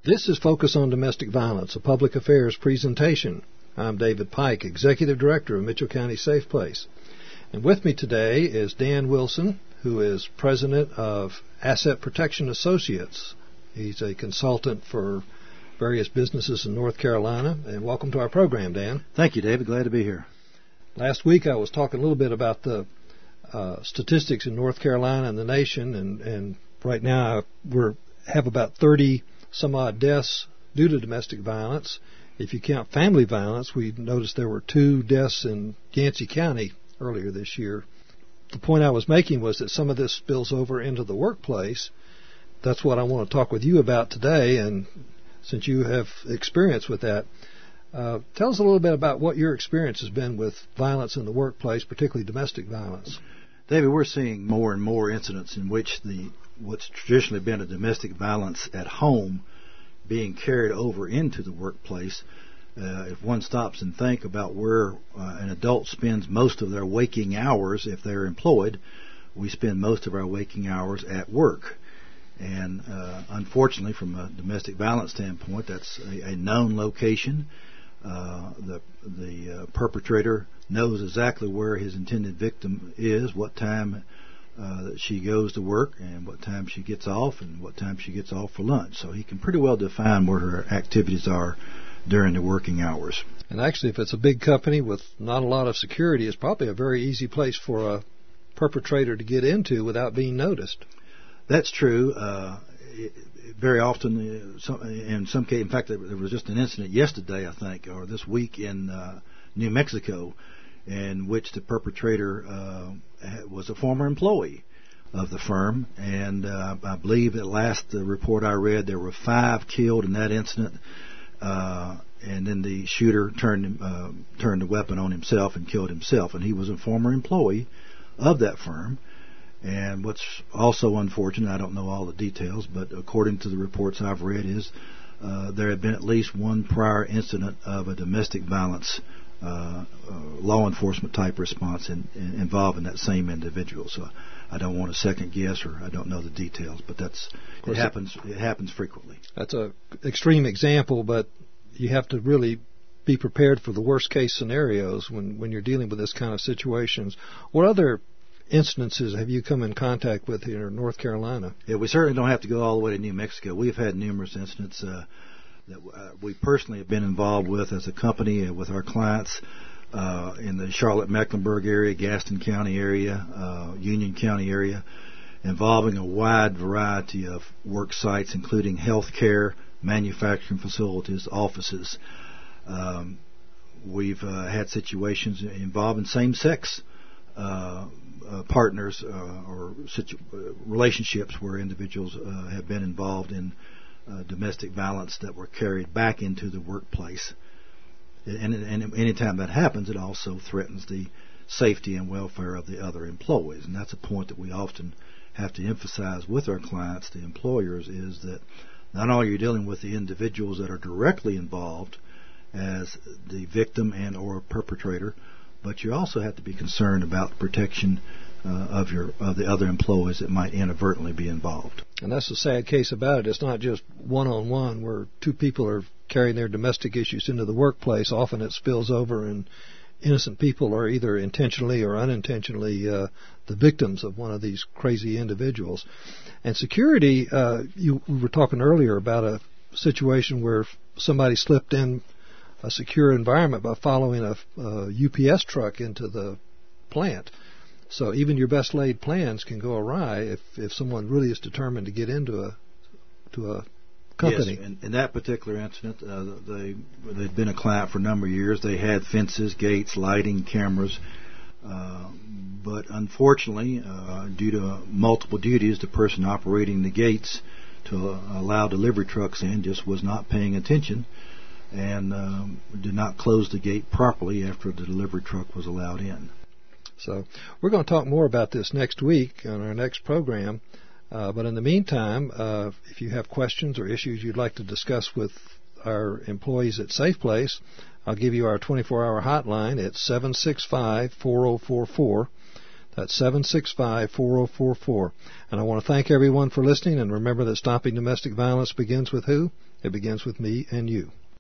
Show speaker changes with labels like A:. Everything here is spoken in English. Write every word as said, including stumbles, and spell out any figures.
A: This is Focus on Domestic Violence, a public affairs presentation. I'm David Pike, Executive Director of Mitchell County Safe Place. And with me today is Dan Wilson, who is President of Asset Protection Associates. He's a consultant for various businesses in North Carolina. And welcome to our program, Dan.
B: Thank you, David. Glad to be here.
A: Last week I was talking a little bit about the uh, statistics in North Carolina and the nation, and, and right now we have about thirty some odd deaths due to domestic violence. If you count family violence, we noticed there were two deaths in Yancey County earlier this year. The point I was making was that some of this spills over into the workplace. That's what I want to talk with you about today, and since you have experience with that, uh, tell us a little bit about what your experience has been with violence in the workplace, particularly domestic violence.
B: David, we're seeing more and more incidents in which the what's traditionally been a domestic violence at home being carried over into the workplace. Uh, if one stops and think about where uh, an adult spends most of their waking hours, if they're employed, we spend most of our waking hours at work. And uh, unfortunately, from a domestic violence standpoint, that's a, a known location. Uh, the the uh, perpetrator knows exactly where his intended victim is, what time uh, that she goes to work, and what time she gets off, and what time she gets off for lunch. So he can pretty well define where her activities are during the working hours.
A: And actually, if it's a big company with not a lot of security, it's probably a very easy place for a perpetrator to get into without being noticed.
B: That's true. Uh, it, very often, uh, some, in some cases, in fact, there was just an incident yesterday, I think, or this week in uh, New Mexico, in which the perpetrator uh, was a former employee of the firm, and uh, I believe at last the report I read, there were five killed in that incident, uh, and then the shooter turned uh, turned the weapon on himself and killed himself, and he was a former employee of that firm. And what's also unfortunate, I don't know all the details, but according to the reports I've read, is uh, there had been at least one prior incident of a domestic violence uh, uh, law enforcement type response in, in, involving that same individual. So I don't want to second guess, or I don't know the details, but that's it happens. It happens frequently.
A: That's an extreme example, but you have to really be prepared for the worst case scenarios when, when you're dealing with this kind of situations. What other incidences have you come in contact with here in North Carolina?
B: Yeah, we certainly don't have to go all the way to New Mexico. We've had numerous incidents uh, that uh, we personally have been involved with as a company uh, with our clients uh, in the Charlotte-Mecklenburg area, Gaston County area, uh, Union County area, involving a wide variety of work sites, including health care, manufacturing facilities, offices. Um, we've uh, had situations involving same-sex uh, Uh, partners uh, or situ- uh, relationships where individuals uh, have been involved in uh, domestic violence that were carried back into the workplace. And, and, and any time that happens, it also threatens the safety and welfare of the other employees. And that's a point that we often have to emphasize with our clients, the employers, is that not only are you dealing with the individuals that are directly involved as the victim and or perpetrator, but you also have to be concerned about the protection uh, of your of the other employees that might inadvertently be involved.
A: And that's the sad case about it. It's not just one-on-one where two people are carrying their domestic issues into the workplace. Often it spills over, and innocent people are either intentionally or unintentionally uh, the victims of one of these crazy individuals. And security, uh, you we were talking earlier about a situation where somebody slipped in a secure environment by following a, a U P S truck into the plant. So even your best laid plans can go awry if, if someone really is determined to get into a to a company.
B: Yes, in, in that particular incident, uh, they they'd been a client for a number of years. They had fences, gates, lighting, cameras, uh, but unfortunately, uh, due to multiple duties, the person operating the gates to uh, allow delivery trucks in just was not paying attention, and um, did not close the gate properly after the delivery truck was allowed in.
A: So we're going to talk more about this next week on our next program. Uh, but in the meantime, uh, if you have questions or issues you'd like to discuss with our employees at Safe Place, I'll give you our twenty-four hour hotline. It's seven six five, four oh four four. That's seven six five, four oh four four. And I want to thank everyone for listening, and remember that stopping domestic violence begins with who? It begins with me and you.